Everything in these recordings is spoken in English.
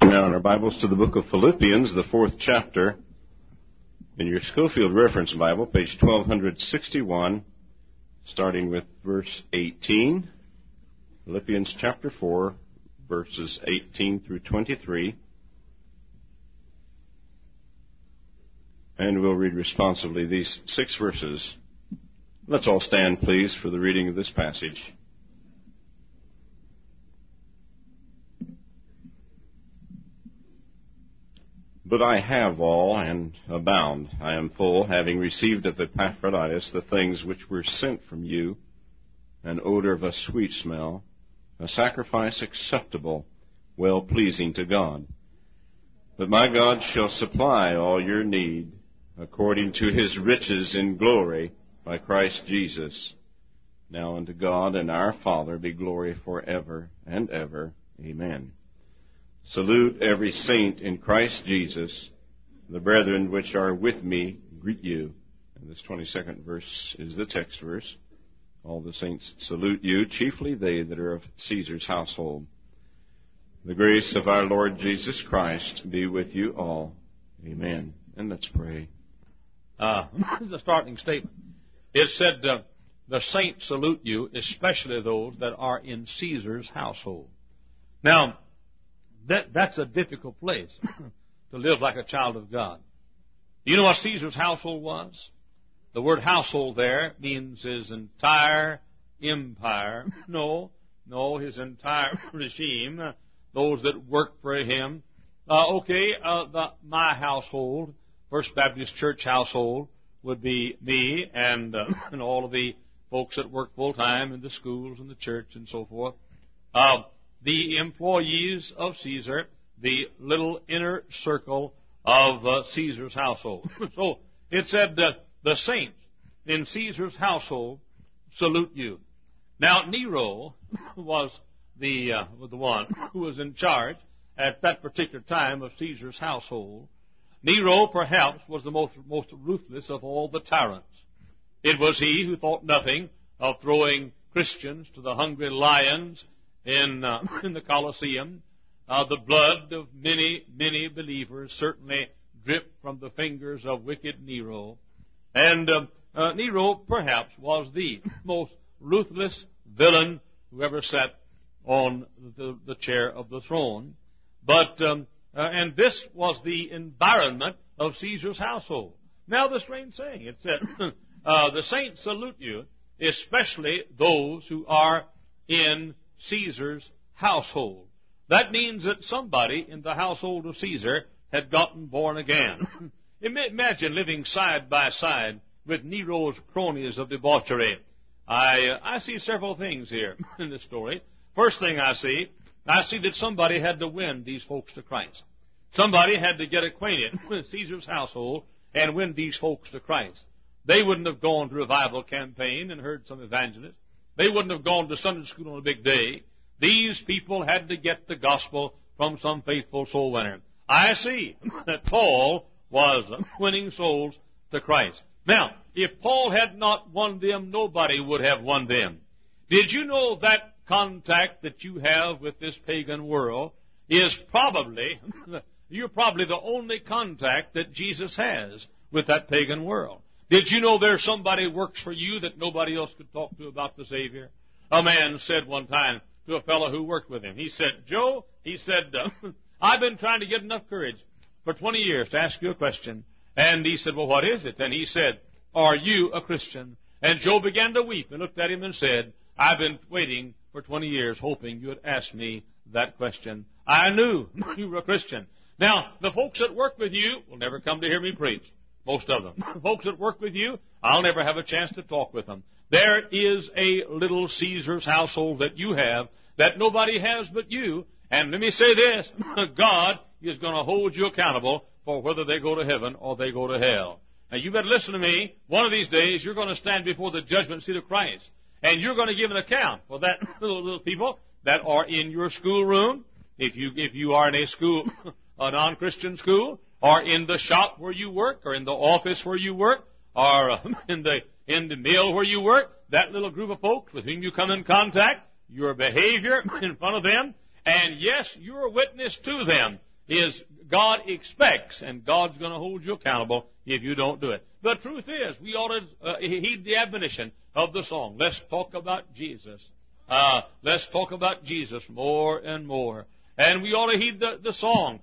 Now in our Bibles to the book of Philippians, the 4th chapter, in your Schofield Reference Bible, page 1261, starting with verse 18. Philippians chapter 4, verses 18 through 23. And we'll read responsively these 6 verses. Let's all stand, please, for the reading of this passage. But I have all and abound. I am full, having received of Epaphroditus the things which were sent from you, an odor of a sweet smell, a sacrifice acceptable, well-pleasing to God. But my God shall supply all your need, according to his riches in glory, by Christ Jesus. Now unto God and our Father be glory forever and ever. Amen. Salute every saint in Christ Jesus. The brethren which are with me greet you. And this 22nd verse is the text verse. All the saints salute you, chiefly they that are of Caesar's household. The grace of our Lord Jesus Christ be with you all. Amen. And let's pray. This is a starting statement. It said, the saints salute you, especially those that are in Caesar's household. Now, that's a difficult place to live like a child of God. Do you know what Caesar's household was? The word household there means his entire empire. No, his entire regime, those that work for him. My household, First Baptist Church household, would be me and all of the folks that work full-time in the schools and the church and so forth. The employees of Caesar, the little inner circle of Caesar's household. So it said, the saints in Caesar's household salute you. Now Nero was the one who was in charge at that particular time of Caesar's household. Nero perhaps was the most ruthless of all the tyrants. It was he who thought nothing of throwing Christians to the hungry lions in the Colosseum. The blood of many, many believers certainly dripped from the fingers of wicked Nero. And Nero perhaps was the most ruthless villain who ever sat on the chair of the throne. But and this was the environment of Caesar's household. Now the strange saying, it said, the saints salute you, especially those who are in Caesar's household. That means that somebody in the household of Caesar had gotten born again. Imagine living side by side with Nero's cronies of debauchery. I see several things here in this story. First thing I see that somebody had to win these folks to Christ. Somebody had to get acquainted with Caesar's household and win these folks to Christ. They wouldn't have gone to a revival campaign and heard some evangelists. They wouldn't have gone to Sunday school on a big day. These people had to get the gospel from some faithful soul winner. I see that Paul was winning souls to Christ. Now, if Paul had not won them, nobody would have won them. Did you know that contact that you have with this pagan world is you're probably the only contact that Jesus has with that pagan world? Did you know there's somebody who works for you that nobody else could talk to about the Savior? A man said one time to a fellow who worked with him, he said, Joe, I've been trying to get enough courage for 20 years to ask you a question. And he said, well, what is it? And he said, are you a Christian? And Joe began to weep and looked at him and said, I've been waiting for 20 years hoping you would ask me that question. I knew you were a Christian. Now, the folks that work with you will never come to hear me preach. Most of them. The folks that work with you, I'll never have a chance to talk with them. There is a little Caesar's household that you have that nobody has but you. And let me say this, God is going to hold you accountable for whether they go to heaven or they go to hell. Now, you better listen to me. One of these days, you're going to stand before the judgment seat of Christ. And you're going to give an account for that little people that are in your schoolroom. If you are in a school, a non-Christian school, or in the shop where you work, or in the office where you work, or in the mill where you work, that little group of folks with whom you come in contact, your behavior in front of them, and yes, you're a witness to them. is God expects, and God's going to hold you accountable if you don't do it. The truth is, we ought to heed the admonition of the song. Let's talk about Jesus. Let's talk about Jesus more and more. And we ought to heed the song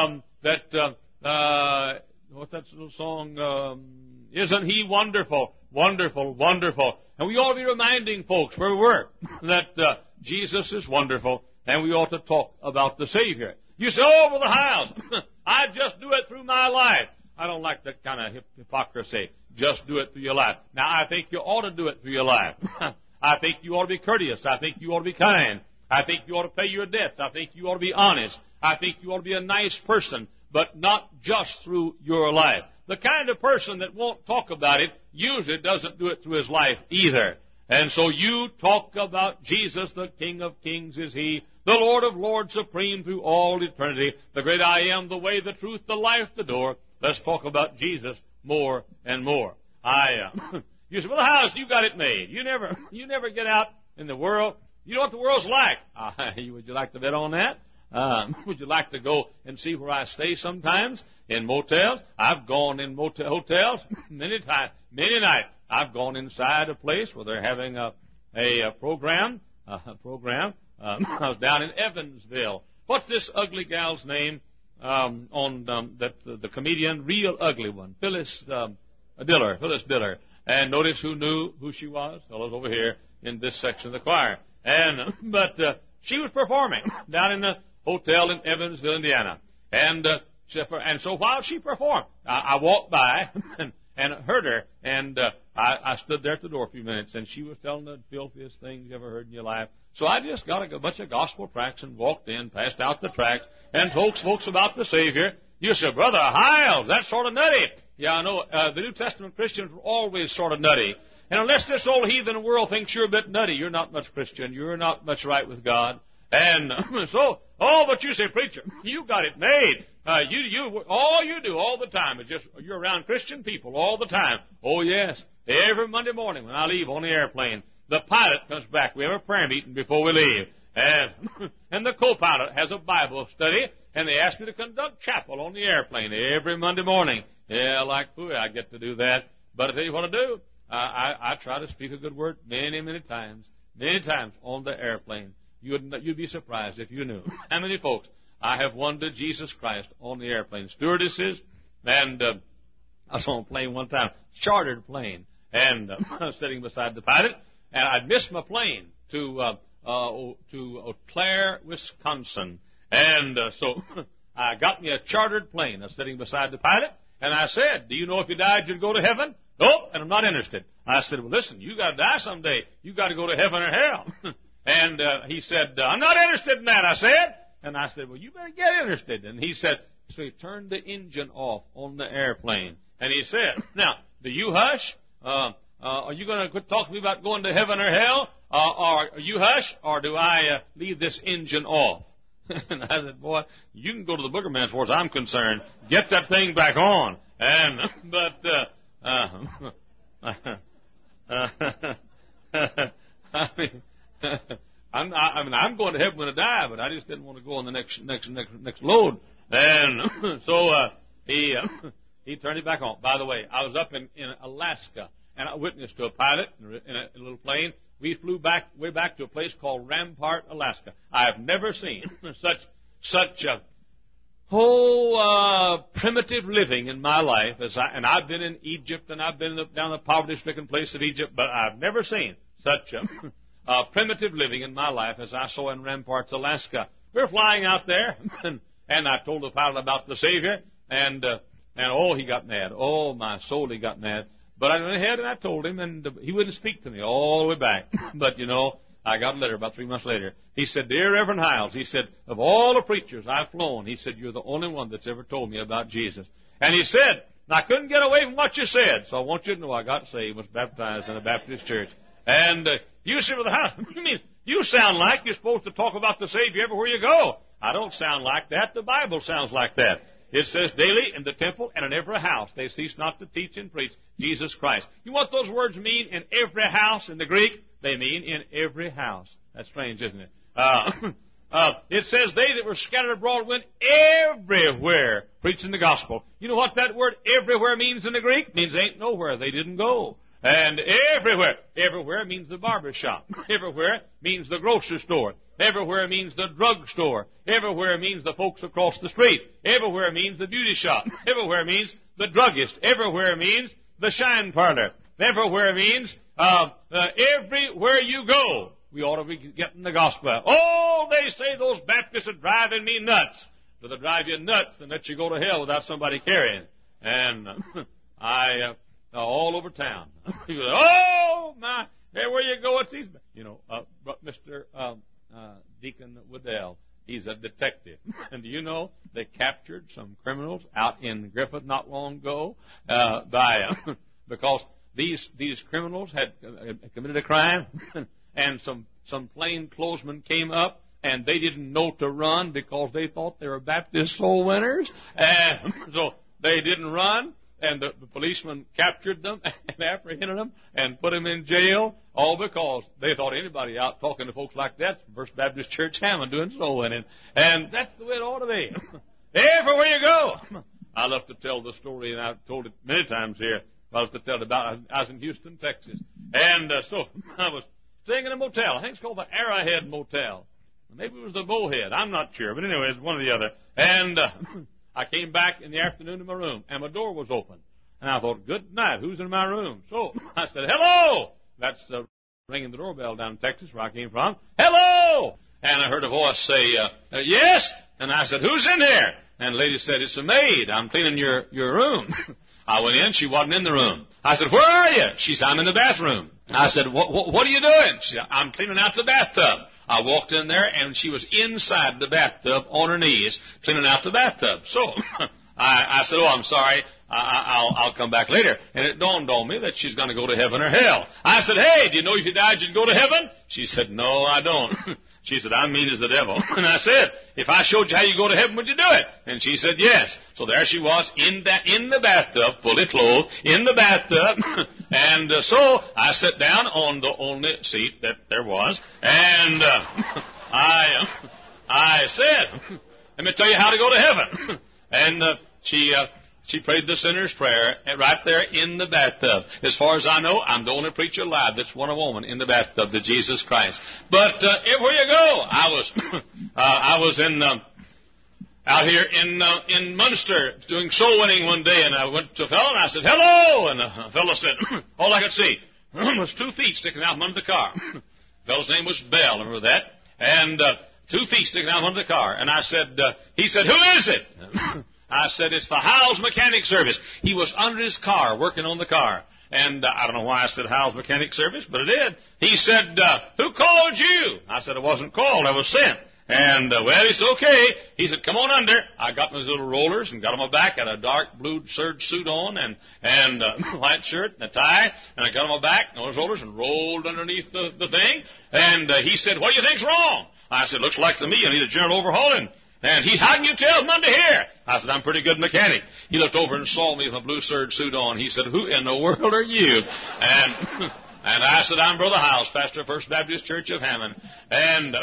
what's that little song? Isn't He wonderful, wonderful, wonderful? And we ought to be reminding folks where we work that Jesus is wonderful, and we ought to talk about the Savior. You say, oh, Brother Hiles, I just do it through my life. I don't like that kind of hypocrisy. Just do it through your life. Now, I think you ought to do it through your life. I think you ought to be courteous. I think you ought to be kind. I think you ought to pay your debts. I think you ought to be honest. I think you ought to be a nice person, but not just through your life. The kind of person that won't talk about it usually doesn't do it through his life either. And so you talk about Jesus, the King of Kings is He, the Lord of Lords, supreme through all eternity, the great I Am, the way, the truth, the life, the door. Let's talk about Jesus more and more. You say, well, House, you got it made. You never get out in the world. You know what the world's like. Would you like to bet on that? Would you like to go and see where I stay sometimes in motels? I've gone in hotels many times, many nights. I've gone inside a place where they're having a program. I was down in Evansville. What's this ugly gal's name? The comedian, real ugly one, Phyllis Diller. And notice who knew who she was? Fellows over here in this section of the choir. But she was performing down in the hotel in Evansville, Indiana. And so while she performed, I walked by and heard her, and I stood there at the door a few minutes, and she was telling the filthiest things you ever heard in your life. So I just got a bunch of gospel tracts and walked in, passed out the tracts, and told folks about the Savior. You said, Brother Hiles, that's sort of nutty. Yeah, I know. The New Testament Christians were always sort of nutty. And unless this old heathen world thinks you're a bit nutty, you're not much Christian. You're not much right with God. And but you say, preacher, you got it made. All you do all the time is you're around Christian people all the time. Oh, yes. Every Monday morning when I leave on the airplane, the pilot comes back. We have a prayer meeting before we leave. And the co-pilot has a Bible study, and they ask me to conduct chapel on the airplane every Monday morning. Yeah, like fooey, I get to do that. But I tell you what I do. I try to speak a good word many, many times on the airplane. You'd be surprised if you knew how many folks I have won to Jesus Christ on the airplane. Stewardesses, and I was on a plane one time, chartered plane, and I was sitting beside the pilot, and I'd missed my plane to Eau Claire, Wisconsin, and so I got me a chartered plane. I was sitting beside the pilot, and I said, "Do you know if you died you'd go to heaven?" "Nope, and I'm not interested." I said, "Well, listen, you got to die someday. You got to go to heaven or hell." And he said, "I'm not interested in that," I said. And I said, "Well, you better get interested." And he said, so he turned the engine off on the airplane. And he said, "Now, do you hush? Are you going to quit talking to me about going to heaven or hell? Or are you hush? Or do I leave this engine off?" And I said, "Boy, you can go to the booger man as far as I'm concerned. Get that thing back on." And, I'm going to heaven when I die, but I just didn't want to go on the next load. And so he turned it back on. By the way, I was up in Alaska, and I witnessed to a pilot in a little plane. We flew way back to a place called Rampart, Alaska. I have never seen such primitive living in my life and I've been in Egypt, and I've been down the poverty-stricken place of Egypt, but I've never seen such primitive living in my life as I saw in Rampart, Alaska. We were flying out there, and I told the pilot about the Savior, and he got mad. Oh, my soul, he got mad. But I went ahead and I told him, and he wouldn't speak to me all the way back. But, I got a letter about 3 months later. He said, "Dear Reverend Hiles," he said, "of all the preachers I've flown," he said, "you're the only one that's ever told me about Jesus." And he said, "I couldn't get away from what you said, so I want you to know I got saved, was baptized in a Baptist church." And you sit with the house. You mean, you sound like you're supposed to talk about the Savior everywhere you go. I don't sound like that. The Bible sounds like that. It says, "Daily in the temple and in every house they cease not to teach and preach Jesus Christ." You know what those words mean? In every house in the Greek? They mean in every house. That's strange, isn't it? It says they that were scattered abroad went everywhere preaching the gospel. You know what that word everywhere means in the Greek? It means ain't nowhere they didn't go. And everywhere. Everywhere means the barber shop. Everywhere means the grocery store. Everywhere means the drug store. Everywhere means the folks across the street. Everywhere means the beauty shop. Everywhere means the druggist. Everywhere means the shine parlor. Everywhere means everywhere you go. We ought to be getting the gospel out. Oh, they say those Baptists are driving me nuts. Do they drive you nuts and let you go to hell without somebody carrying? And all over town. Oh, my, everywhere you go, it's these. But Mr. Deacon Waddell, he's a detective. And do you know they captured some criminals out in Griffith not long ago because these criminals had committed a crime, and some plainclothesmen came up, and they didn't know to run because they thought they were Baptist soul winners, and so they didn't run. And the policeman captured them and apprehended them and put them in jail, all because they thought anybody out talking to folks like that's First Baptist Church Hammond doing soul winning. And that's the way it ought to be. Everywhere you go. I love to tell the story, and I've told it many times here. I was to tell it about, I was in Houston, Texas. And so I was staying in a motel. I think it's called the Arrowhead Motel. Maybe it was the Bowhead. I'm not sure. But anyway, it's one or the other. And I came back in the afternoon to my room, and my door was open. And I thought, good night, who's in my room? So I said, hello! That's ringing the doorbell down in Texas, where I came from. Hello! And I heard a voice say, yes? And I said, who's in there? And the lady said, it's a maid. I'm cleaning your room. I went in. She wasn't in the room. I said, where are you? She said, I'm in the bathroom. I said, what are you doing? She said, I'm cleaning out the bathtub. I walked in there, and she was inside the bathtub on her knees, cleaning out the bathtub. So I said, oh, I'm sorry. I'll come back later. And it dawned on me that she's going to go to heaven or hell. I said, hey, do you know if you died you'd go to heaven? She said, no, I don't. She said, I'm mean as the devil. And I said, if I showed you how you go to heaven, would you do it? And she said, yes. So there she was in the bathtub, fully clothed, in the bathtub. And so I sat down on the only seat that there was. And I said, let me tell you how to go to heaven. And she prayed the sinner's prayer right there in the bathtub. As far as I know, I'm the only preacher alive that's won a woman in the bathtub to Jesus Christ. But everywhere you go, I was out here in Munster doing soul winning one day, and I went to a fellow and I said, hello! And the fellow said, all I could see was 2 feet sticking out from under the car. The fellow's name was Bell, remember that? And 2 feet sticking out from under the car. And I said, he said, who is it? I said, it's the Howes Mechanic Service. He was under his car, working on the car. And I don't know why I said Howes Mechanic Service, but it did. He said, who called you? I said, I wasn't called, I was sent. And, well, he said, okay. He said, come on under. I got those little rollers and got on my back, had a dark blue serge suit on and white shirt and a tie. And I got on my back, those rollers, and rolled underneath the thing. And he said, what do you think's wrong? I said, looks like to me I need a general overhauling. And how can you tell from under here? I said, I'm a pretty good mechanic. He looked over and saw me with a blue serge suit on. He said, who in the world are you? And I said, I'm Brother Howes, pastor of First Baptist Church of Hammond. And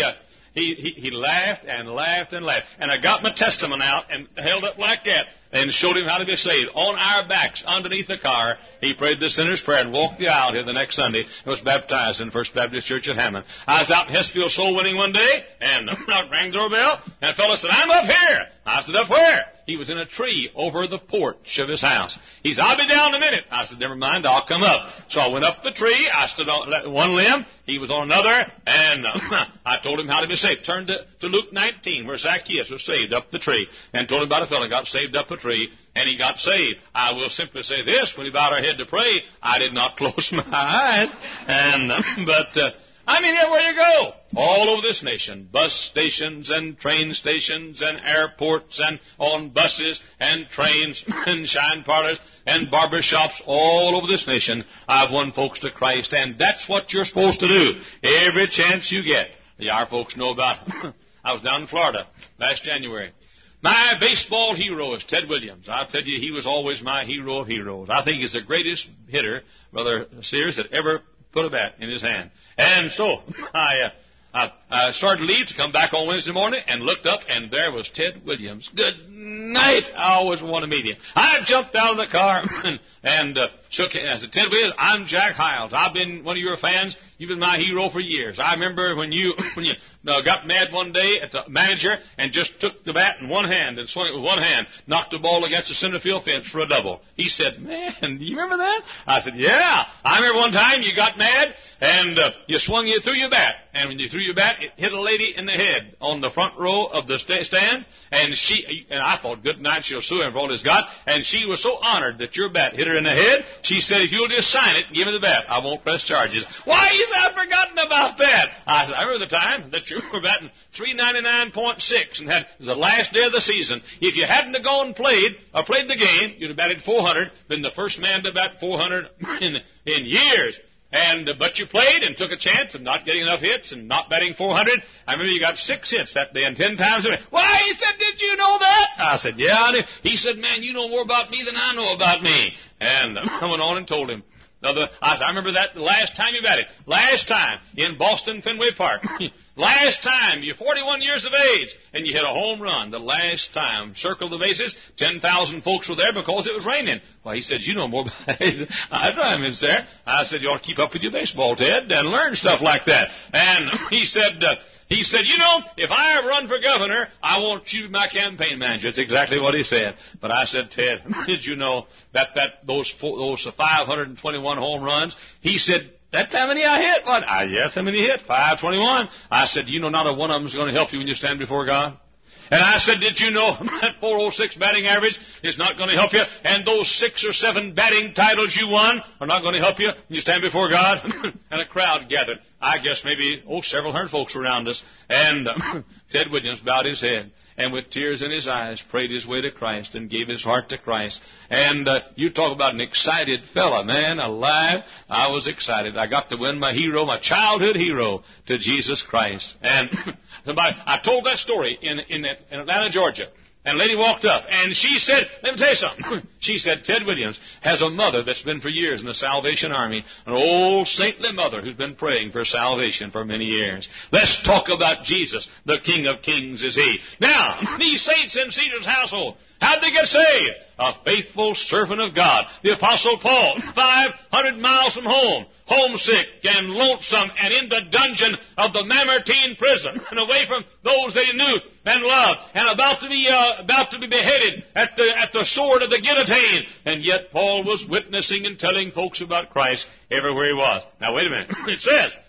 he laughed and laughed and laughed. And I got my testament out and held it like that and showed him how to be saved. On our backs, underneath the car, he prayed the sinner's prayer and walked the aisle here the next Sunday and was baptized in First Baptist Church of Hammond. I was out in Hesfield soul winning one day, and I rang the doorbell, and a fellow said, I'm up here. I said, up where? He was in a tree over the porch of his house. He said, I'll be down in a minute. I said, never mind, I'll come up. So I went up the tree. I stood on one limb. He was on another. And I told him how to be saved. Turned to Luke 19, where Zacchaeus was saved up the tree. And told him about a fellow got saved up a tree. And he got saved. I will simply say this. When he bowed our head to pray, I did not close my eyes. But everywhere you go, all over this nation, bus stations and train stations and airports and on buses and trains and shine parlors and barber shops all over this nation, I've won folks to Christ, and that's what you're supposed to do every chance you get. Our folks know about it. I was down in Florida last January. My baseball hero is Ted Williams. I'll tell you, he was always my hero of heroes. I think he's the greatest hitter, Brother Sears, that ever put a bat in his hand. And so I I started to leave to come back on Wednesday morning and looked up, and there was Ted Williams. Good night. I always want to meet him. I jumped out of the car and shook hands. I said, Ted Williams, I'm Jack Hiles. I've been one of your fans. You've been my hero for years. I remember when you got mad one day at the manager and just took the bat in one hand and swung it with one hand, knocked the ball against the center field fence for a double. He said, man, do you remember that? I said, yeah. I remember one time you got mad and you threw your bat. And when you threw your bat, it hit a lady in the head on the front row of the stand. And I thought, good night, she'll sue him for all he's got. And she was so honored that your bat hit her in the head, she said, if you'll just sign it and give me the bat, I won't press charges. Why, he said, I've forgotten about that. I said, I remember the time that you were batting 399.6 and it was the last day of the season. If you hadn't have gone and played the game, you'd have batted 400, been the first man to bat 400 in years. But you played and took a chance of not getting enough hits and not batting 400. I remember you got 6 hits that day and 10 times a day. Why, he said, did you know that? I said, yeah, I did. He said, man, you know more about me than I know about me. And I went on and told him. I remember that the last time you batted. Last time in Boston Fenway Park. Last time, you're 41 years of age, and you hit a home run. The last time, circled the bases, 10,000 folks were there because it was raining. Well, he said, you know more about it. I drive in, sir. I said, you ought to keep up with your baseball, Ted, and learn stuff like that. And he said, you know, if I ever run for governor, I want you to be my campaign manager. That's exactly what he said. But I said, Ted, did you know that those 521 home runs? He said, that's how many I hit. What? Yes, how many hit? 521. I said, you know, not a one of them is going to help you when you stand before God. And I said, did you know that 406 batting average is not going to help you? And those 6 or 7 batting titles you won are not going to help you when you stand before God? And a crowd gathered. I guess maybe, several hundred folks around us. And Ted Williams bowed his head and with tears in his eyes prayed his way to Christ and gave his heart to Christ. And you talk about an excited fella, man, alive. I was excited. I got to win my childhood hero, to Jesus Christ. And I told that story in Atlanta, Georgia. And a lady walked up, and she said, let me tell you something. She said, Ted Williams has a mother that's been for years in the Salvation Army, an old saintly mother who's been praying for salvation for many years. Let's talk about Jesus. The King of Kings is He. Now, these saints in Caesar's household, how'd they get saved? A faithful servant of God. The Apostle Paul, 500 miles from home, homesick and lonesome and in the dungeon of the Mamertine prison and away from those that he knew and loved and about to be beheaded at the sword of the guillotine. And yet Paul was witnessing and telling folks about Christ everywhere he was. Now, wait a minute. It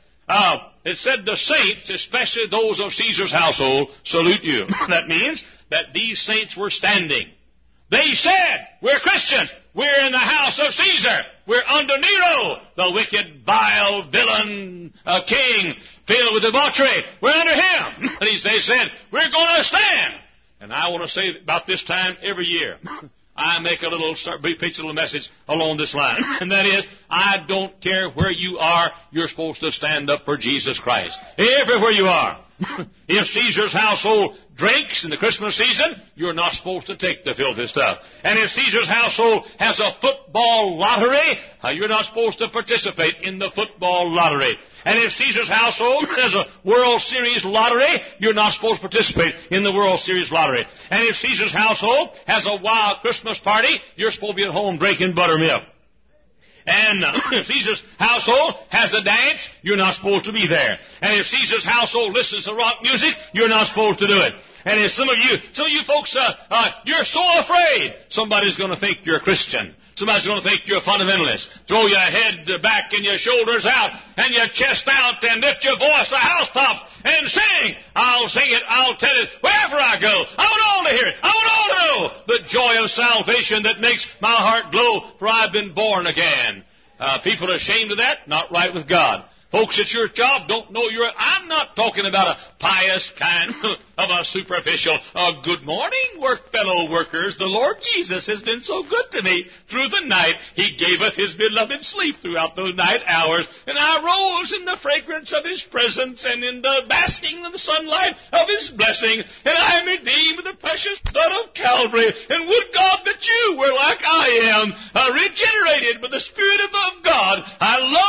said the saints, especially those of Caesar's household, salute you. That means that these saints were standing. They said, we're Christians. We're in the house of Caesar. We're under Nero, the wicked, vile, villain, king, filled with debauchery. We're under him. And they said, we're going to stand. And I want to say about this time every year, I make preach a little message along this line. And that is, I don't care where you are, you're supposed to stand up for Jesus Christ. Everywhere you are. If Caesar's household drinks in the Christmas season, you're not supposed to take the filthy stuff. And if Caesar's household has a football lottery, you're not supposed to participate in the football lottery. And if Caesar's household has a World Series lottery, you're not supposed to participate in the World Series lottery. And if Caesar's household has a wild Christmas party, you're supposed to be at home drinking buttermilk. And if Caesar's household has a dance, you're not supposed to be there. And if Caesar's household listens to rock music, you're not supposed to do it. And if some of you folks, you're so afraid somebody's going to think you're a Christian. Somebody's going to think you're a fundamentalist. Throw your head back and your shoulders out and your chest out and lift your voice to housetops and sing. I'll sing it. I'll tell it wherever I go. I want all to hear it. I want all to know the joy of salvation that makes my heart glow, for I've been born again. People are ashamed of that, not right with God. Folks at your job don't know I'm not talking about a pious kind of a superficial, good morning, fellow workers. The Lord Jesus has been so good to me through the night. He gaveth His beloved sleep throughout those night hours. And I rose in the fragrance of His presence and in the basking of the sunlight of His blessing. And I am redeemed with the precious blood of Calvary. And would God that you were like I am, regenerated with the Spirit of God. I love His blessing.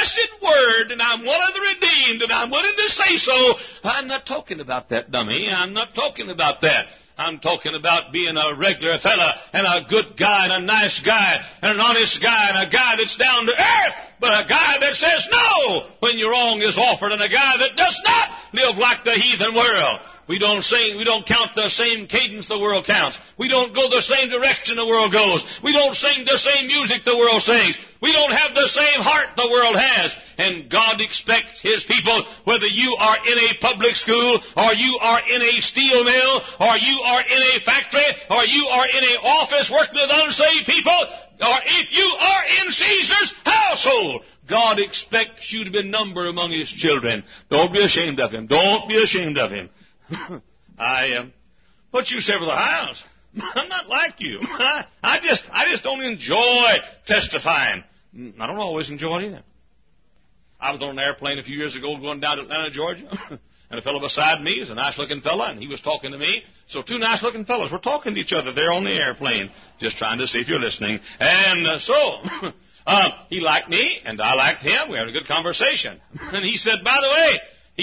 blessed word, and I'm one of the redeemed, and I'm willing to say so. I'm not talking about that, dummy. I'm not talking about that. I'm talking about being a regular fella and a good guy and a nice guy and an honest guy and a guy that's down to earth, but a guy that says no when your wrong is offered, and a guy that does not live like the heathen world. We don't sing, we don't count the same cadence the world counts. We don't go the same direction the world goes. We don't sing the same music the world sings. We don't have the same heart the world has. And God expects His people, whether you are in a public school, or you are in a steel mill, or you are in a factory, or you are in an office working with unsaved people, or if you are in Caesar's household, God expects you to be numbered among His children. Don't be ashamed of Him. Don't be ashamed of Him. What you say for the house? I'm not like you. I just don't enjoy testifying. I don't always enjoy it either. I was on an airplane a few years ago going down to Atlanta, Georgia, and a fellow beside me is a nice-looking fellow, and he was talking to me. So two nice-looking fellows were talking to each other there on the airplane, just trying to see if you're listening. And he liked me, and I liked him. We had a good conversation. And he said, by the way,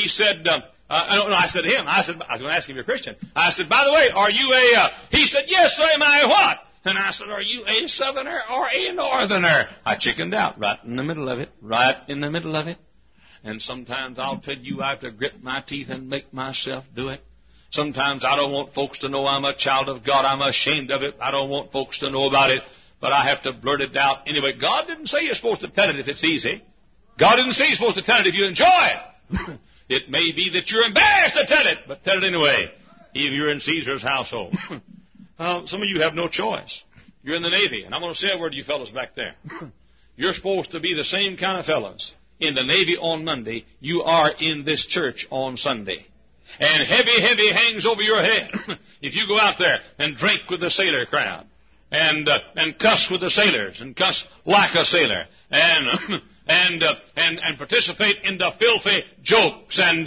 I said to him, I was going to ask him if you're a Christian. I said, by the way, are you he said, yes, sir, am I what? And I said, are you a Southerner or a Northerner? I chickened out right in the middle of it, right in the middle of it. And sometimes I'll tell you I have to grit my teeth and make myself do it. Sometimes I don't want folks to know I'm a child of God. I'm ashamed of it. I don't want folks to know about it. But I have to blurt it out anyway. God didn't say you're supposed to tell it if it's easy. God didn't say you're supposed to tell it if you enjoy it. It may be that you're embarrassed to tell it, but tell it anyway, if you're in Caesar's household. Some of you have no choice. You're in the Navy, and I'm going to say a word to you fellows back there. You're supposed to be the same kind of fellows in the Navy on Monday you are in this church on Sunday. And heavy hangs over your head if you go out there and drink with the sailor crowd and cuss with the sailors and cuss like a sailor and participate in the filthy jokes and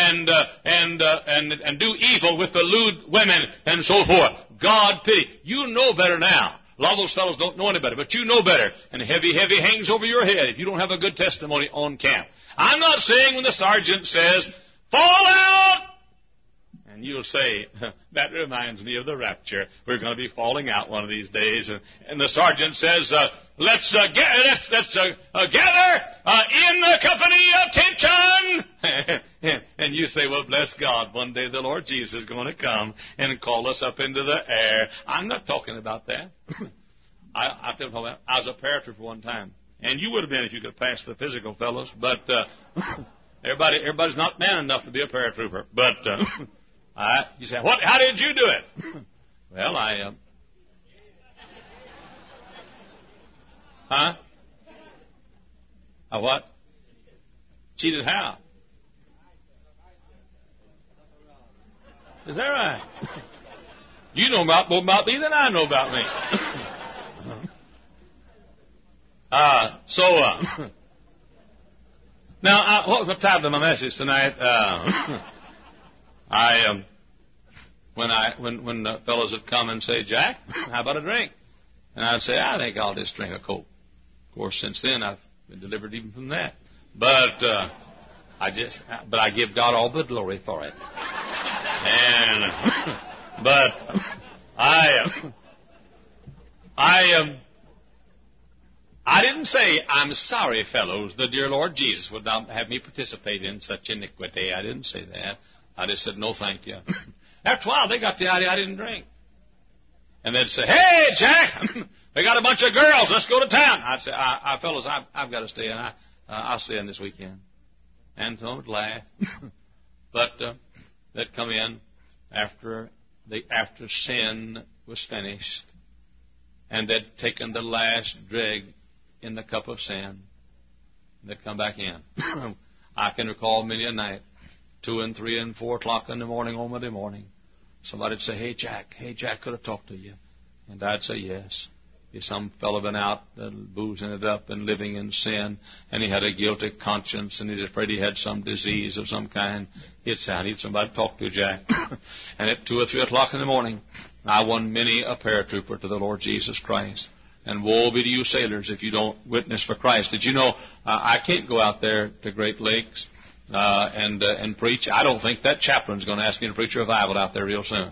do evil with the lewd women and so forth. God pity. You know better now. A lot of those fellows don't know any better, but you know better. And heavy hangs over your head if you don't have a good testimony on camp. I'm not saying when the sergeant says, fall out, and you'll say, that reminds me of the rapture. We're going to be falling out one of these days. And the sergeant says, let's gather in the company attention. And you say, well, bless God, one day the Lord Jesus is going to come and call us up into the air. I'm not talking about that. I was a paratrooper one time. And you would have been if you could pass the physical, fellows. But everybody's not man enough to be a paratrooper. But you say, what? How did you do it? Well, A what? Cheated how? Is that right? You know more about me than I know about me. Now, what was the title of my message tonight? When the fellows would come and say, Jack, how about a drink? And I'd say, I think I'll just drink a Coke. Of course, since then I've been delivered even from that. But I give God all the glory for it. But I didn't say, I'm sorry, fellows, the dear Lord Jesus would not have me participate in such iniquity. I didn't say that. I just said, no, thank you. After a while, they got the idea I didn't drink. And they'd say, hey, Jack, they got a bunch of girls. Let's go to town. I'd say, fellows, I've got to stay in. I'll stay in this weekend. And so would laugh. But they'd come in after sin was finished. And they'd taken the last dreg in the cup of sin. They'd come back in. I can recall many a night, 2 and 3 and 4 o'clock in the morning on Monday morning. Somebody'd say, hey, Jack, could I talk to you? And I'd say, yes. If some fellow been out boozing it up and living in sin, and he had a guilty conscience, and he's afraid he had some disease of some kind, he'd say, I need somebody to talk to, Jack. And at 2 or 3 o'clock in the morning, I won many a paratrooper to the Lord Jesus Christ. And woe be to you sailors if you don't witness for Christ. Did you know I can't go out there to Great Lakes and preach? I don't think that chaplain's going to ask me to preach a revival out there real soon.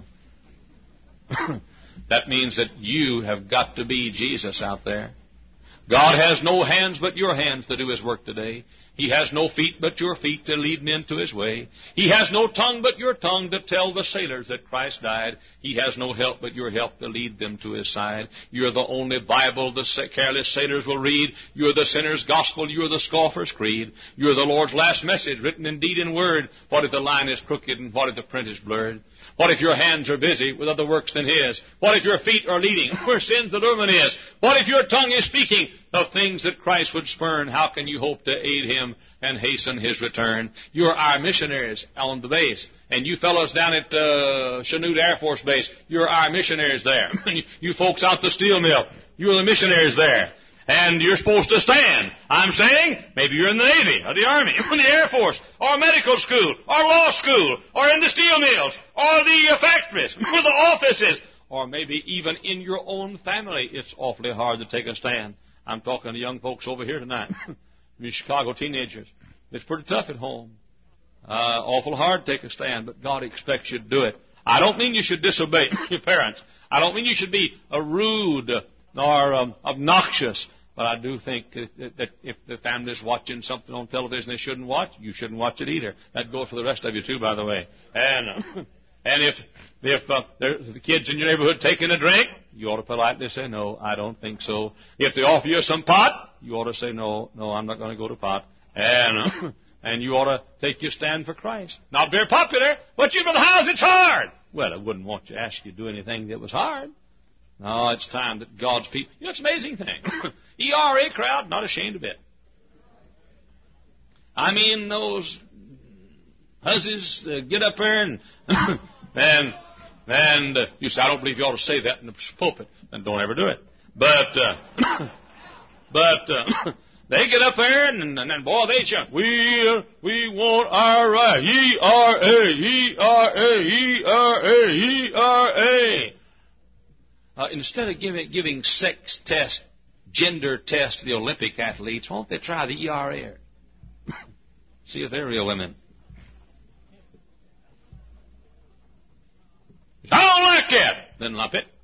That means that you have got to be Jesus out there. God has no hands but your hands to do His work today. He has no feet but your feet to lead men to His way. He has no tongue but your tongue to tell the sailors that Christ died. He has no help but your help to lead them to His side. You're the only Bible the careless sailors will read. You're the sinner's gospel. You're the scoffer's creed. You're the Lord's last message, written in deed and word. What if the line is crooked and what if the print is blurred? What if your hands are busy with other works than His? What if your feet are leading where sin's allurement is? What if your tongue is speaking of things that Christ would spurn? How can you hope to aid Him and hasten His return? You're our missionaries on the base. And you fellows down at Chanute Air Force Base, you're our missionaries there. You folks out the steel mill, you're the missionaries there. And you're supposed to stand. I'm saying, maybe you're in the Navy, or the Army, or in the Air Force, or medical school, or law school, or in the steel mills, or the factories, or the offices, or maybe even in your own family. It's awfully hard to take a stand. I'm talking to young folks over here tonight. You Chicago teenagers. It's pretty tough at home. Awful hard to take a stand, but God expects you to do it. I don't mean you should disobey your parents. I don't mean you should be rude or obnoxious. But I do think that if the family's watching something on television they shouldn't watch, you shouldn't watch it either. That goes for the rest of you too, by the way. And if there's the kids in your neighborhood taking a drink, you ought to politely say, no, I don't think so. If they offer you some pot, you ought to say, no, I'm not going to go to pot. And you ought to take your stand for Christ. Not very popular, but you know the house, it's hard. Well, I wouldn't want to ask you to do anything that was hard. No, it's time that God's people... You know, it's an amazing thing. ERA crowd, not ashamed of it. I mean, those hussies get up there and you say, I don't believe you ought to say that in the pulpit. Then don't ever do it. But they get up there and then, boy, they shout, we want our right. ERA, ERA, ERA, ERA. Instead of giving sex test, gender test to the Olympic athletes, won't they try the ERA? See if they're real women. I don't like that. Then lump it.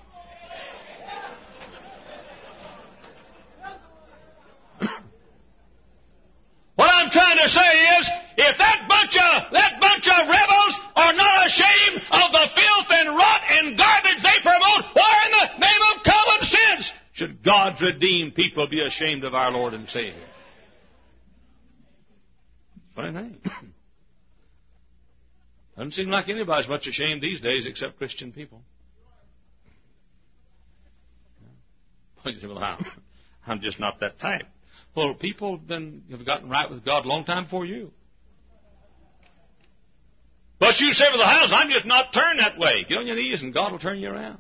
What I'm trying to say is, if that bunch of rebels are not ashamed of the filth and rot and garbage they promote, why in the name of common sense should God's redeemed people be ashamed of our Lord and Savior? Funny thing. Doesn't seem like anybody's much ashamed these days except Christian people. You say, well, I'm just not that type. Well, people have gotten right with God a long time before you. But you say, well, I'm just not turned that way. Get on your knees and God will turn you around.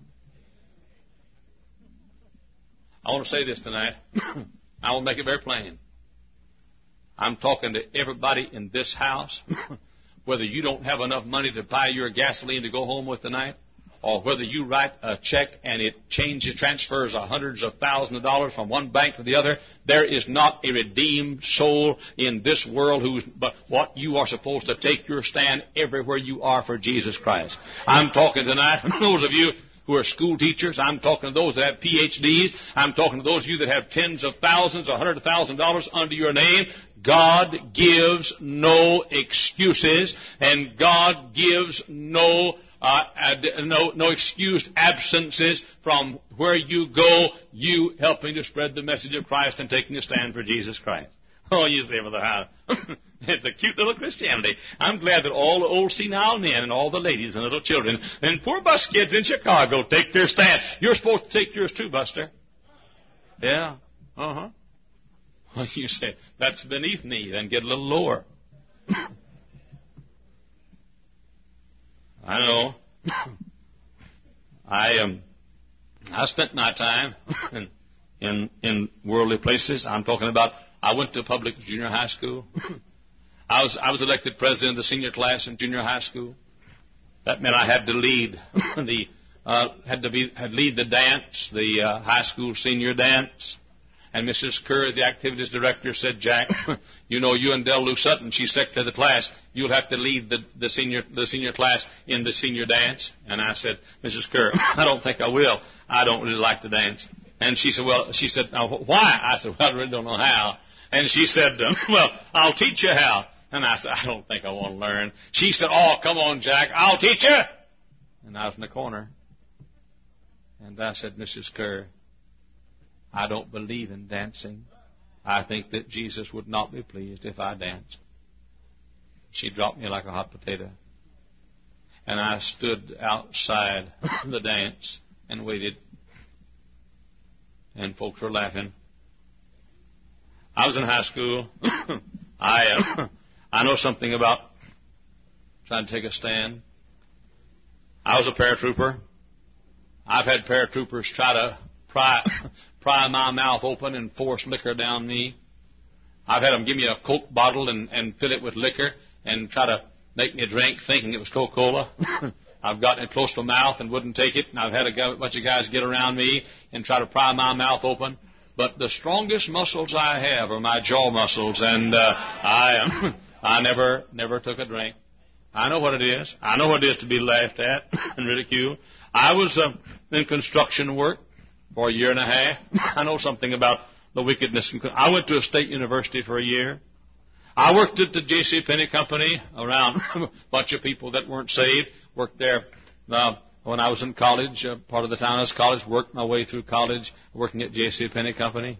I want to say this tonight. I will make it very plain. I'm talking to everybody in this house, whether you don't have enough money to buy your gasoline to go home with tonight, or whether you write a check and it transfers hundreds of thousands of dollars from one bank to the other, there is not a redeemed soul in this world but what you are supposed to take your stand everywhere you are for Jesus Christ. I'm talking tonight to those of you who are school teachers. I'm talking to those that have PhDs. I'm talking to those of you that have tens of thousands or $100,000 under your name. God gives no excuses, and God gives no excused absences from where you go, you helping to spread the message of Christ and taking a stand for Jesus Christ. Oh, you say, well, it's a cute little Christianity. I'm glad that all the old senile men and all the ladies and little children and poor bus kids in Chicago take their stand. You're supposed to take yours too, Buster. Yeah. Uh-huh. Well, you say, that's beneath me. Then get a little lower. I know. I spent my time in worldly places. I'm talking about, I went to public junior high school. I was elected president of the senior class in junior high school. That meant I had to lead had lead the dance, the high school senior dance. And Mrs. Kerr, the activities director, said, Jack, you know, you and Del Lou Sutton, she's secretary of the class, you'll have to lead the senior class in the senior dance. And I said, Mrs. Kerr, I don't think I will. I don't really like to dance. And she said, now, why? I said, well, I really don't know how. And she said, well, I'll teach you how. And I said, I don't think I want to learn. She said, oh, come on, Jack, I'll teach you. And I was in the corner. And I said, Mrs. Kerr, I don't believe in dancing. I think that Jesus would not be pleased if I danced. She dropped me like a hot potato. And I stood outside the dance and waited. And folks were laughing. I was in high school. I know something about trying to take a stand. I was a paratrooper. I've had paratroopers try to pry my mouth open and force liquor down me. I've had them give me a Coke bottle and fill it with liquor and try to make me drink thinking it was Coca-Cola. I've gotten it close to my mouth and wouldn't take it, and I've had a bunch of guys get around me and try to pry my mouth open. But the strongest muscles I have are my jaw muscles, and I never took a drink. I know what it is. I know what it is to be laughed at and ridiculed. I was in construction work for a year and a half. I know something about the wickedness. I went to a state university for a year. I worked at the J.C. Penney Company around a bunch of people that weren't saved. Worked there when I was in college. Part of the time I was in college. Worked my way through college working at J.C. Penney Company.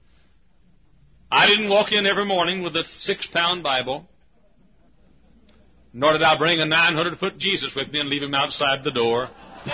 I didn't walk in every morning with a 6-pound Bible. Nor did I bring a 900-foot Jesus with me and leave him outside the door.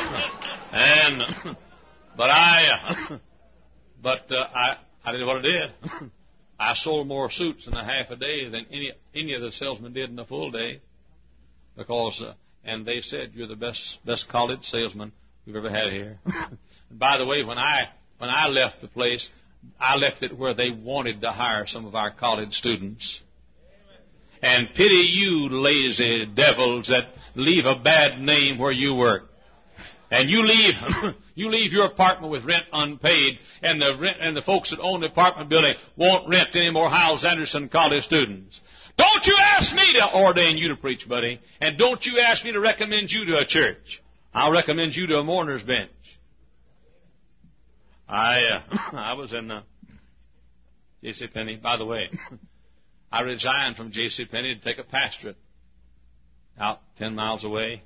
But I did what I did. I sold more suits in a half a day than any of the salesmen did in a full day, because and they said you're the best college salesman we've ever had here. And by the way, when I left the place, I left it where they wanted to hire some of our college students. And pity you, lazy devils, that leave a bad name where you work. And you leave your apartment with rent unpaid, and the folks that own the apartment building won't rent any more Hyles Anderson college students. Don't you ask me to ordain you to preach, buddy, and don't you ask me to recommend you to a church. I'll recommend you to a mourner's bench. I was in J.C. Penney. By the way, I resigned from J.C. Penney to take a pastorate out 10 miles away.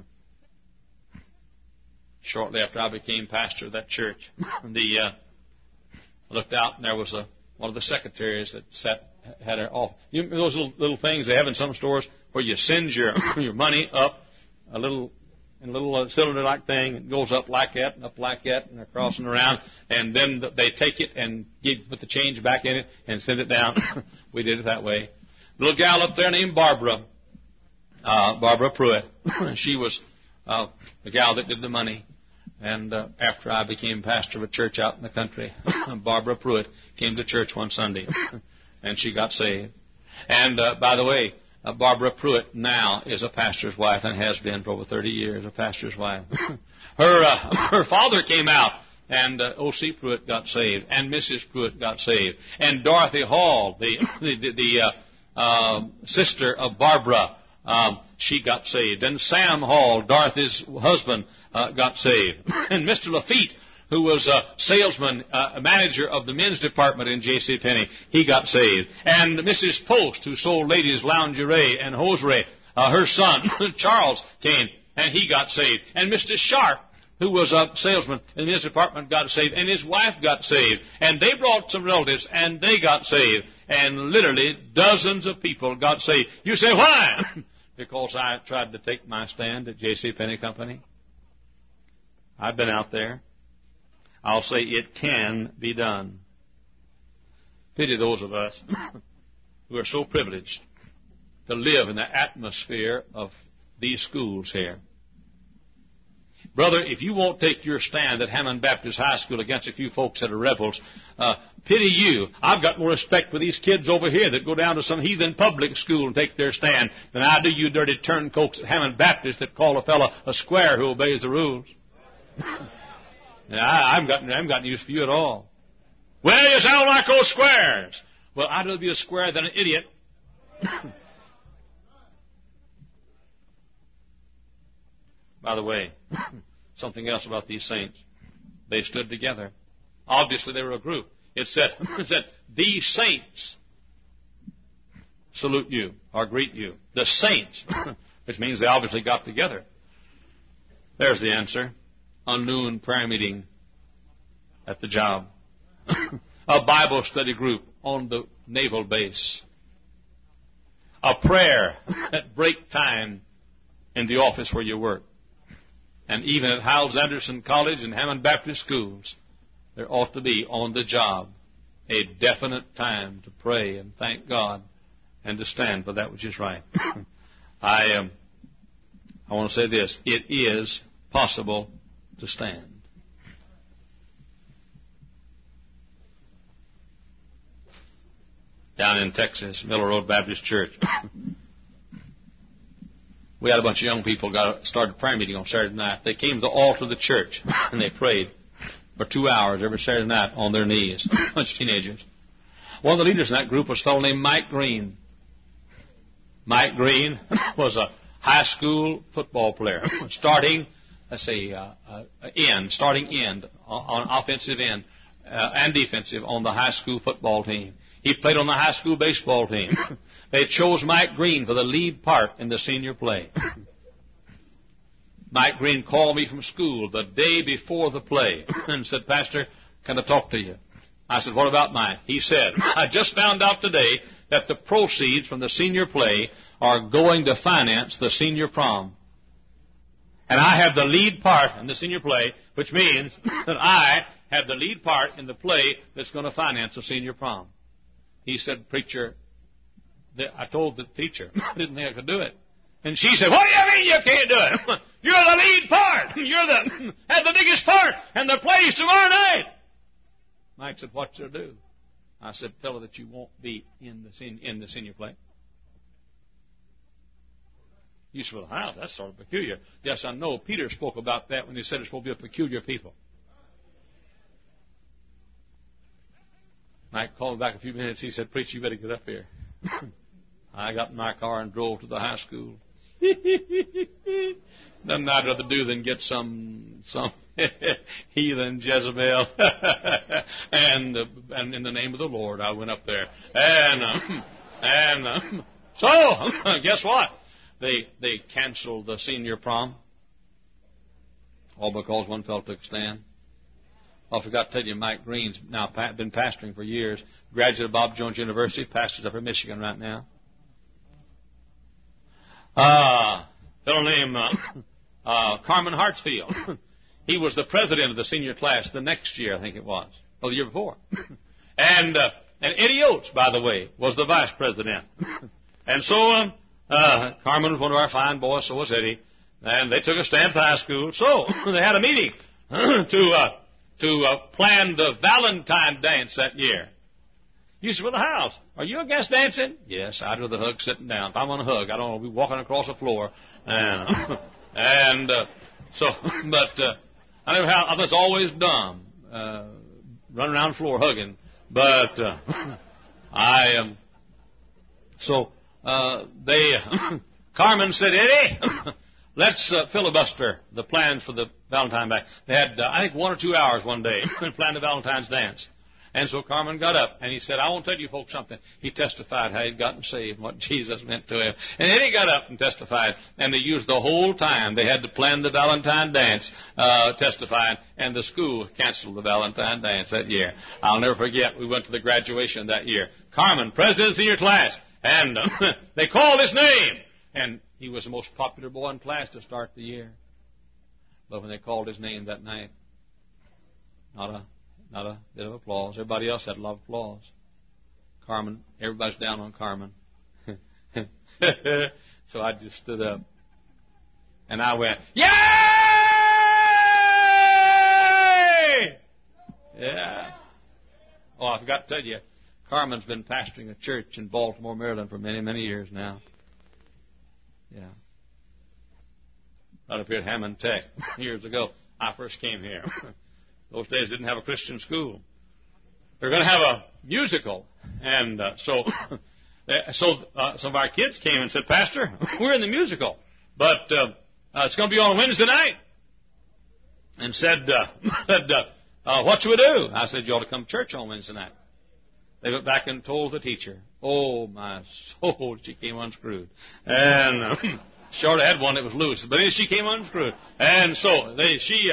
Shortly after I became pastor of that church, I looked out and there was one of the secretaries that had her off. You know those little things they have in some stores where you send your money up a little cylinder-like thing. It goes up like that and up like that and across and around, and then they take it and put the change back in it and send it down. We did it that way. Little gal up there named Barbara Pruitt. She was the gal that did the money. And after I became pastor of a church out in the country, Barbara Pruitt came to church one Sunday, and she got saved. And by the way, Barbara Pruitt now is a pastor's wife and has been for over 30 years a pastor's wife. Her father came out, and O.C. Pruitt got saved, and Mrs. Pruitt got saved, and Dorothy Hall, the sister of Barbara, she got saved. And Sam Hall, Dorothy's husband, got saved. And Mr. Lafitte, who was a salesman, a manager of the men's department in J.C. Penney, he got saved. And Mrs. Post, who sold ladies' lingerie and hosiery, her son, Charles, came, and he got saved. And Mr. Sharp, who was a salesman in his department, got saved, and his wife got saved. And they brought some relatives, and they got saved. And literally dozens of people got saved. You say, why? Because I tried to take my stand at J.C. Penney Company. I've been out there. I'll say it can be done. Pity those of us who are so privileged to live in the atmosphere of these schools here. Brother, if you won't take your stand at Hammond Baptist High School against a few folks that are rebels, pity you. I've got more respect for these kids over here that go down to some heathen public school and take their stand than I do you dirty turncoats at Hammond Baptist that call a fellow a square who obeys the rules. I haven't got use for you at all. Well, you sound like those squares. Well, I'd rather be a square than an idiot. By the way, something else about these saints. They stood together. Obviously, they were a group. It said, these saints salute you or greet you. The saints, which means they obviously got together. There's the answer. A noon prayer meeting at the job. A Bible study group on the naval base. A prayer at break time in the office where you work. And even at Howells Anderson College and Hammond Baptist Schools, there ought to be on the job a definite time to pray and thank God and to stand for that which is right. I want to say this. It is possible to stand. Down in Texas, Miller Road Baptist Church, we had a bunch of young people started a prayer meeting on Saturday night. They came to the altar of the church and they prayed for 2 hours every Saturday night on their knees. A bunch of teenagers. One of the leaders in that group was a fellow named Mike Green. Mike Green was a high school football player, starting end on offensive end and defensive on the high school football team. He played on the high school baseball team. They chose Mike Green for the lead part in the senior play. Mike Green called me from school the day before the play and said, Pastor, can I talk to you? I said, what about Mike? He said, I just found out today that the proceeds from the senior play are going to finance the senior prom. And I have the lead part in the senior play, which means that I have the lead part in the play that's going to finance the senior prom. He said, preacher, I told the teacher I didn't think I could do it. And she said, what do you mean you can't do it? You're the lead part. You're have the biggest part. And the play's tomorrow night. Mike said, what should I do? I said, tell her that you won't be in the senior play. You said, well, how? That's sort of peculiar. Yes, I know. Peter spoke about that when he said it's supposed to be a peculiar people. Mike called back a few minutes. He said, preacher, you better get up here. I got in my car and drove to the high school. Nothing I'd rather do than get some heathen Jezebel. and in the name of the Lord, I went up there. So, guess what? They canceled the senior prom. All because one fellow took a stand. Oh, I forgot to tell you, Mike Green's now been pastoring for years. Graduate of Bob Jones University, pastors up in Michigan right now. Fellow named Carmen Hartsfield. He was the president of the senior class the next year, I think it was, or the year before. And Eddie Oates, by the way, was the vice president. And so Carmen was one of our fine boys, so was Eddie. And they took a stand for high school. So they had a meeting to plan the Valentine dance that year. You said, well, the house, are you against dancing? Yes, I'd rather hug sitting down. If I'm on a hug, I don't want to be walking across the floor. I never have, I was always dumb, running around the floor hugging. But Carmen said, Eddie, let's filibuster the plans for the Valentine dance. They had, I think, 1 or 2 hours one day to plan the Valentine's dance. And so Carmen got up, and he said, I want to tell you folks something. He testified how he'd gotten saved and what Jesus meant to him. And then he got up and testified, and they used the whole time. They had to plan the Valentine dance, testifying, and the school canceled the Valentine dance that year. I'll never forget, we went to the graduation that year. Carmen, president of the senior class, and they called his name. And he was the most popular boy in class to start the year. But when they called his name that night, not a bit of applause. Everybody else had a lot of applause. Carmen, everybody's down on Carmen. So I just stood up. And I went, yay! Yeah. Oh, I forgot to tell you, Carmen's been pastoring a church in Baltimore, Maryland for many, many years now. Yeah. Right up here at Hammond Tech years ago. I first came here. Those days didn't have a Christian school. They're going to have a musical. And so some of our kids came and said, Pastor, we're in the musical, but it's going to be on Wednesday night. And said, what should we do? I said, you ought to come to church on Wednesday night. They went back and told the teacher. Oh, my soul, she came unscrewed. And she already had one that was loose, but she came unscrewed. And so she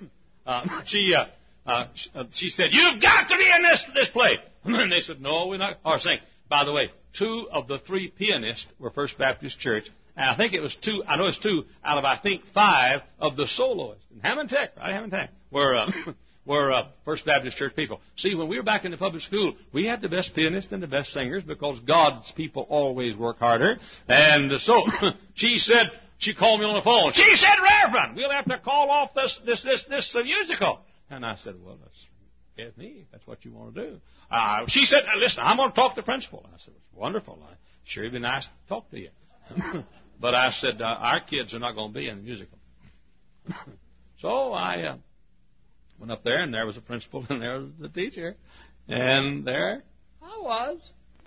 said, you've got to be in this play. And they said, no, we're not. Or saying, by the way, 2 of the 3 pianists were First Baptist Church. And I think it was 2, I know it's 2 out of, I think, 5 of the soloists. In Hammond Tech, right? Hammond Tech were First Baptist Church people. See, when we were back in the public school, we had the best pianists and the best singers because God's people always work harder. And so she said, she called me on the phone. She said, Reverend, we'll have to call off this musical. And I said, well, that's me, if that's what you want to do. She said, listen, I'm going to talk to the principal. I said, it's wonderful. Sure, it'd be nice to talk to you. But I said, our kids are not going to be in the musical. So I went up there, and there was the principal, and there was the teacher. And there I was.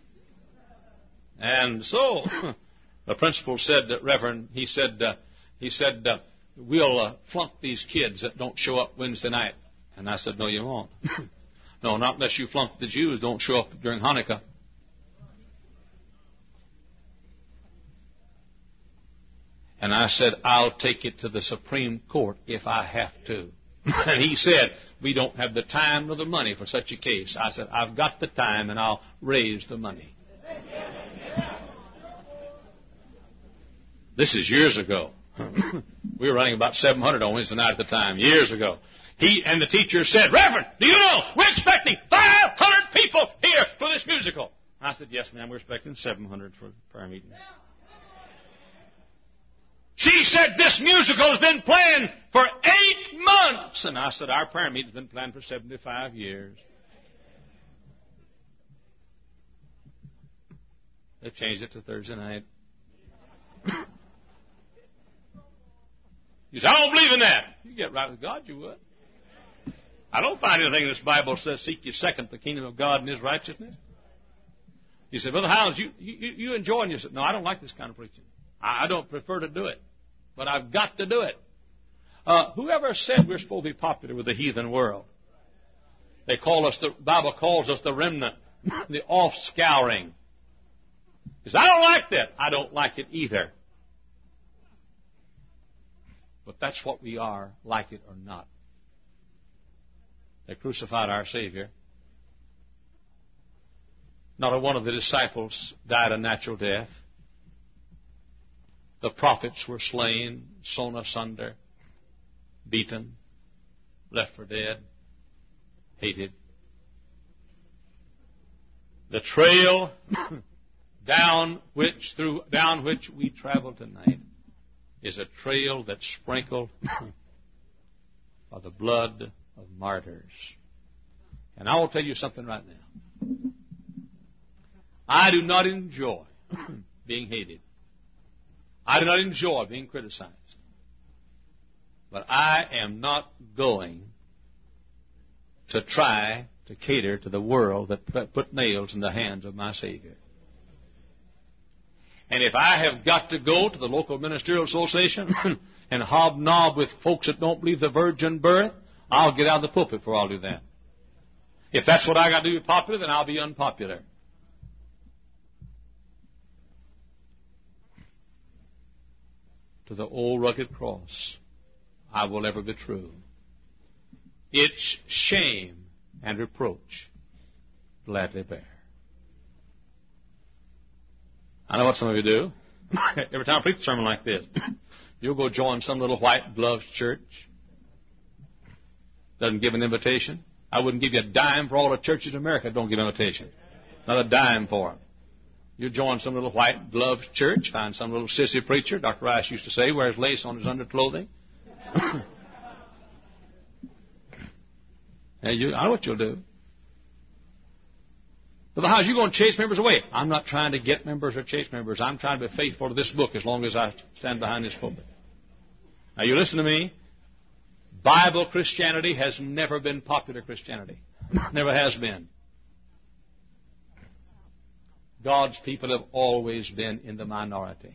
And so the principal said, Reverend, he said, we'll flunk these kids that don't show up Wednesday night. And I said, no, you won't. No, not unless you flunk the Jews don't show up during Hanukkah. And I said, I'll take it to the Supreme Court if I have to. And he said, we don't have the time or the money for such a case. I said, I've got the time and I'll raise the money. This is years ago. We were running about 700 on Wednesday night at the time, years ago. He and the teacher said, Reverend, do you know, we're expecting 500 people here for this musical. I said, yes, ma'am, we're expecting 700 for the prayer meeting. She said, this musical has been planned for 8 months. And I said, our prayer meeting has been planned for 75 years. They changed it to Thursday night. You say, I don't believe in that. You get right with God, you would. I don't find anything in this Bible that says, seek ye second the kingdom of God and His righteousness. You say, Brother Howells, you enjoy it. You say, no, I don't like this kind of preaching. I don't prefer to do it. But I've got to do it. Whoever said we're supposed to be popular with the heathen world? They call us, the Bible calls us the remnant, the offscouring. He says, I don't like that. I don't like it either. But that's what we are, like it or not. They crucified our Savior. Not a one of the disciples died a natural death. The prophets were slain, sewn asunder, beaten, left for dead, hated. The trail down which we travel tonight is a trail that's sprinkled by the blood of martyrs. And I will tell you something right now. I do not enjoy being hated. I do not enjoy being criticized. But I am not going to try to cater to the world that put nails in the hands of my Savior. And if I have got to go to the local ministerial association and hobnob with folks that don't believe the virgin birth, I'll get out of the pulpit before I'll do that. If that's what I got to do to be popular, then I'll be unpopular. To the old rugged cross, I will ever be true. Its shame and reproach gladly bear. I know what some of you do. Every time I preach a sermon like this, you'll go join some little white gloves church. Doesn't give an invitation. I wouldn't give you a dime for all the churches in America that don't give an invitation. Not a dime for them. You join some little white gloves church, find some little sissy preacher, Dr. Rice used to say, wears lace on his underclothing. And I know what you'll do. But how's you going to chase members away? I'm not trying to get members or chase members. I'm trying to be faithful to this book as long as I stand behind this pulpit. Now, you listen to me. Bible Christianity has never been popular Christianity. Never has been. God's people have always been in the minority.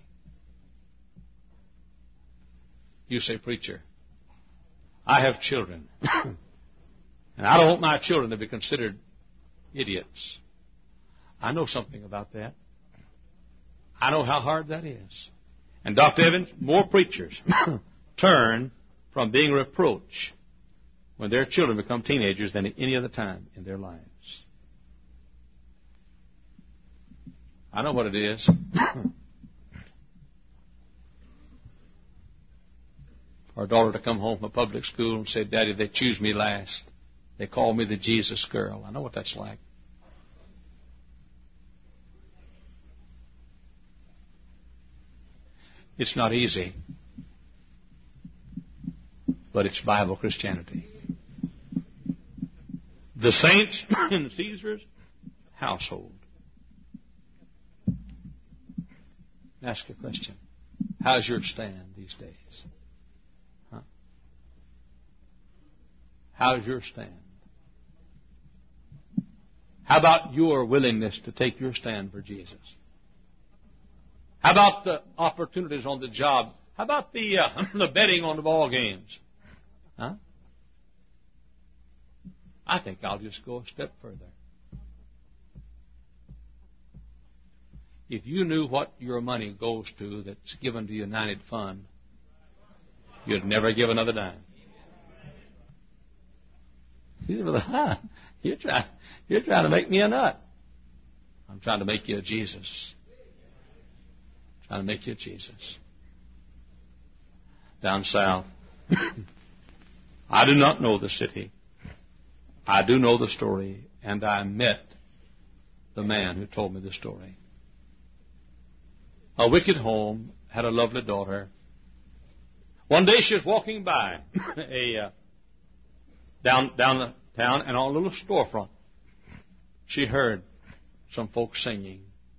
You say, preacher, I have children, and I don't want my children to be considered idiots. I know something about that. I know how hard that is. And Dr. Evans, more preachers turn from being a reproach when their children become teenagers than at any other time in their lives. I know what it is. For a daughter to come home from a public school and say, Daddy, they choose me last. They call me the Jesus girl. I know what that's like. It's not easy, but it's Bible Christianity. The saints in Caesar's household. Ask a question. How's your stand these days? Huh? How's your stand? How about your willingness to take your stand for Jesus? How about the opportunities on the job? How about the betting on the ball games? Huh? I think I'll just go a step further. If you knew what your money goes to that's given to United Fund, you'd never give another dime. You're trying to make me a nut. I'm trying to make you a Jesus. Trying to make you a Jesus. Down south, I do not know the city. I do know the story, and I met the man who told me the story. A wicked home, had a lovely daughter. One day she was walking by down the town, and on a little storefront, she heard some folks singing,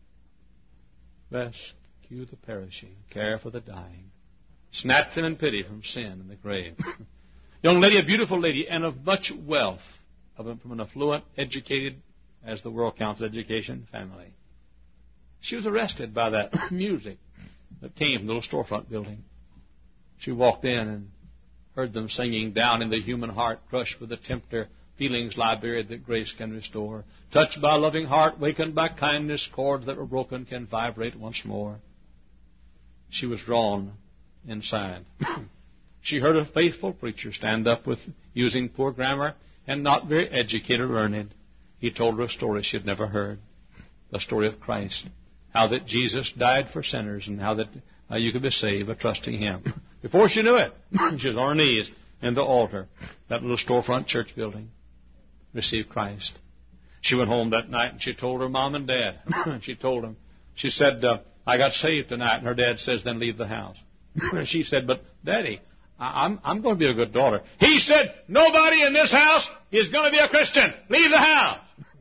Rescue the perishing, care for the dying, snatch them in pity from sin and the grave. Young lady, a beautiful lady, and of much wealth, from an affluent, educated, as the world counts education, family. She was arrested by that music that came from the little storefront building. She walked in and heard them singing, down in the human heart, crushed with the tempter, feelings lie buried that grace can restore. Touched by a loving heart, wakened by kindness, chords that were broken can vibrate once more. She was drawn inside. She heard a faithful preacher stand up with using poor grammar and not very educated or learned. He told her a story she had never heard, the story of Christ. How that Jesus died for sinners and how that you could be saved by trusting Him. Before she knew it, she was on her knees in the altar, that little storefront church building, received Christ. She went home that night and she told her mom and dad. She told them. She said, I got saved tonight. And her dad says, then leave the house. She said, but Daddy, I'm going to be a good daughter. He said, nobody in this house is going to be a Christian. Leave the house.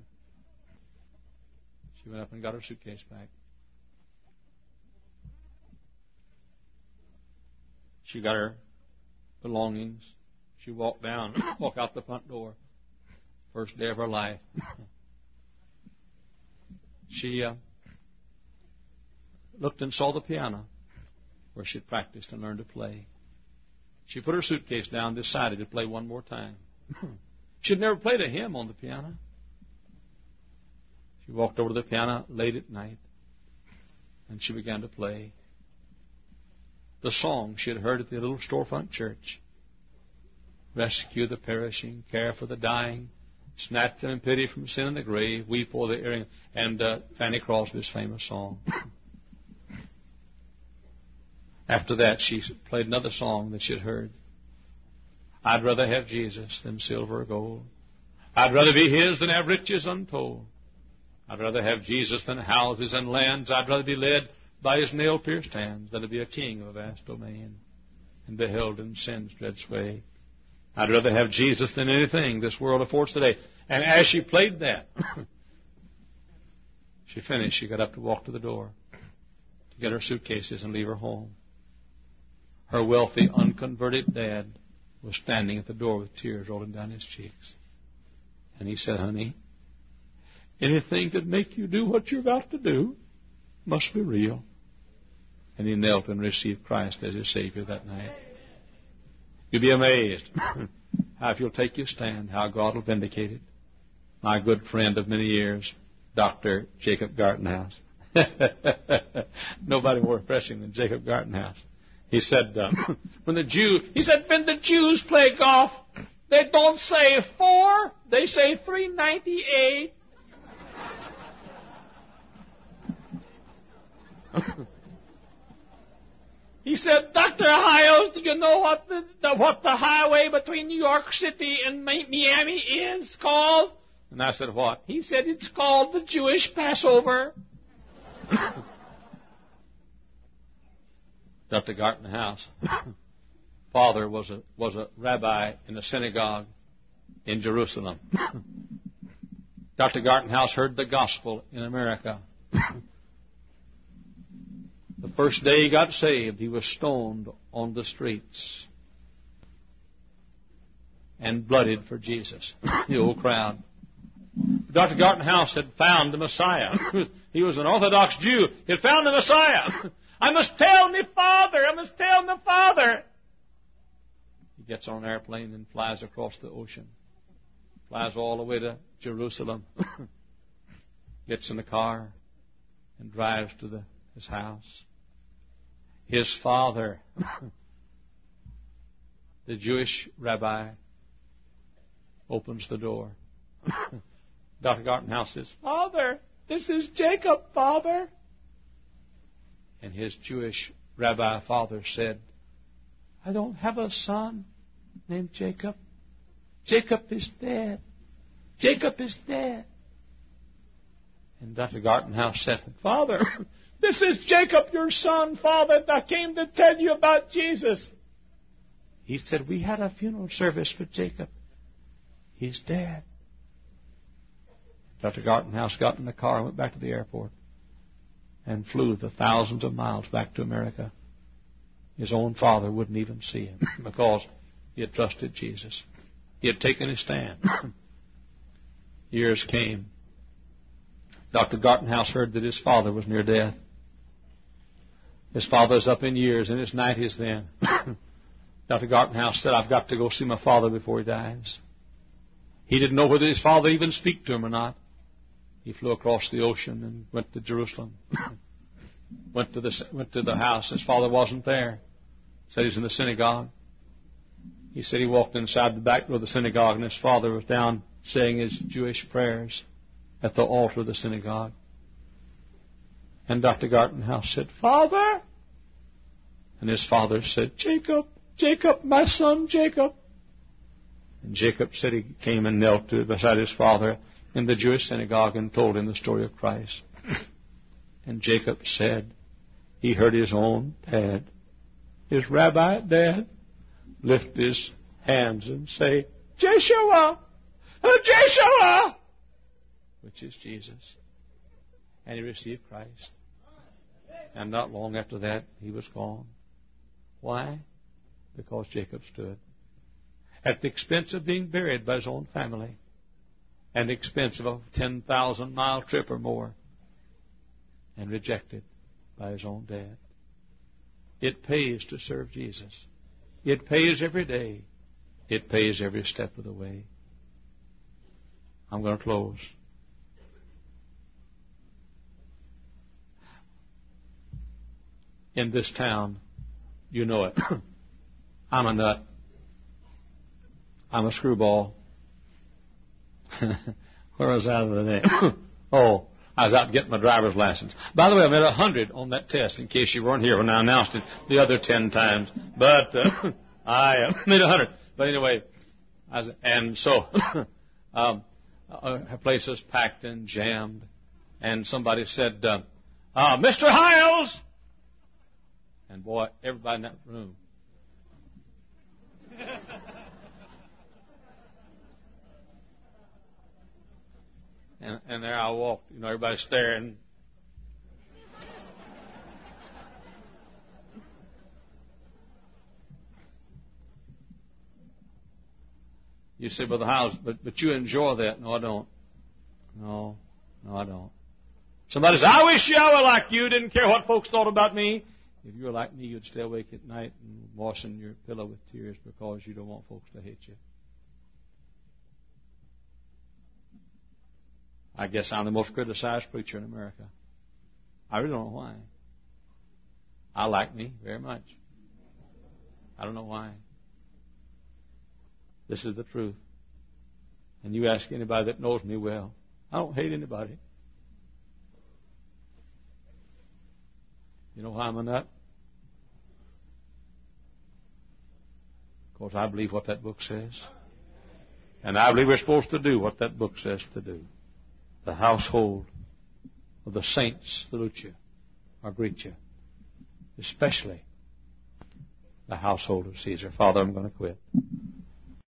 She went up and got her suitcase back. She got her belongings. She walked out the front door. First day of her life. She looked and saw the piano where she'd practiced and learned to play. She put her suitcase down, decided to play one more time. She'd never played a hymn on the piano. She walked over to the piano late at night, and she began to play the song she had heard at the little storefront church. Rescue the perishing, care for the dying, snatch them in pity from sin and the grave, weep o'er the erring, and Fanny Crosby's famous song. After that, she played another song that she had heard. I'd rather have Jesus than silver or gold. I'd rather be His than have riches untold. I'd rather have Jesus than houses and lands. I'd rather be led by His nail-pierced hands than to be a king of a vast domain and beheld in sin's dread sway. I'd rather have Jesus than anything this world affords today. And as she played that, she finished. She got up to walk to the door to get her suitcases and leave her home. Her wealthy, unconverted dad was standing at the door with tears rolling down his cheeks. And he said, "Honey, anything that make you do what you're about to do must be real." And he knelt and received Christ as his Savior that night. You'll be amazed how if you'll take your stand, how God will vindicate it. My good friend of many years, Dr. Jacob Gartenhouse. Nobody more refreshing than Jacob Gartenhouse. He said, when the Jews play golf, they don't say 4, they say 398. He said, "Dr. Hiles, do you know what the highway between New York City and Miami is called?" And I said, "What?" He said, "It's called the Jewish Passover." Dr. Gartenhouse, father was a rabbi in a synagogue in Jerusalem. Dr. Gartenhouse heard the gospel in America. The first day he got saved, he was stoned on the streets and blooded for Jesus. The old crowd. Dr. Gartenhouse had found the Messiah. He was an Orthodox Jew. He had found the Messiah. "I must tell my father. I must tell my father." He gets on an airplane and flies across the ocean. Flies all the way to Jerusalem. Gets in the car and drives to his house. His father, the Jewish rabbi, opens the door. Dr. Gartenhouse says, "Father, this is Jacob, Father." And his Jewish rabbi father said, "I don't have a son named Jacob. Jacob is dead. Jacob is dead." And Dr. Gartenhouse said, "Father, this is Jacob, your son, Father, that came to tell you about Jesus." He said, "We had a funeral service for Jacob. He's dead." Dr. Gartenhouse got in the car and went back to the airport and flew the thousands of miles back to America. His own father wouldn't even see him because he had trusted Jesus. He had taken his stand. Years came. Dr. Gartenhouse heard that his father was near death. His father's up in years, in his 90s then. Dr. Gartenhouse said, "I've got to go see my father before he dies." He didn't know whether his father even speak to him or not. He flew across the ocean and went to Jerusalem. went to the house. His father wasn't there. Said he's in the synagogue. He said he walked inside the back door of the synagogue and his father was down saying his Jewish prayers at the altar of the synagogue. And Dr. Gartenhouse said, "Father?" And his father said, "Jacob, Jacob, my son Jacob." And Jacob said he came and knelt beside his father in the Jewish synagogue and told him the story of Christ. And Jacob said he heard his own dad, his rabbi dad, lift his hands and say, "Jeshua, Jeshua," which is Jesus. And he received Christ. And not long after that, he was gone. Why? Because Jacob stood at the expense of being buried by his own family and the expense of a 10,000-mile trip or more and rejected by his own dad. It pays to serve Jesus. It pays every day. It pays every step of the way. I'm going to close. In this town, you know it. I'm a nut. I'm a screwball. Where was I the other day? Oh, I was out getting my driver's license. By the way, I made 100 on that test, in case you weren't here when I announced it the other 10 times. But I made 100. But anyway, so her place was packed and jammed. And somebody said, "Mr. Hiles!" And boy, everybody in that room. And there I walked, everybody staring. You say, Brother Howes, but you enjoy that. No, I don't. No, I don't. Somebody says, I wish I were like you, didn't care what folks thought about me. If you were like me, you'd stay awake at night and washing your pillow with tears because you don't want folks to hate you. I guess I'm the most criticized preacher in America. I really don't know why. I like me very much. I don't know why. This is the truth. And you ask anybody that knows me well, I don't hate anybody. You know why I'm a nut? Because I believe what that book says. And I believe we're supposed to do what that book says to do. The household of the saints salute you or greet you. Especially the household of Caesar. Father, I'm going to quit.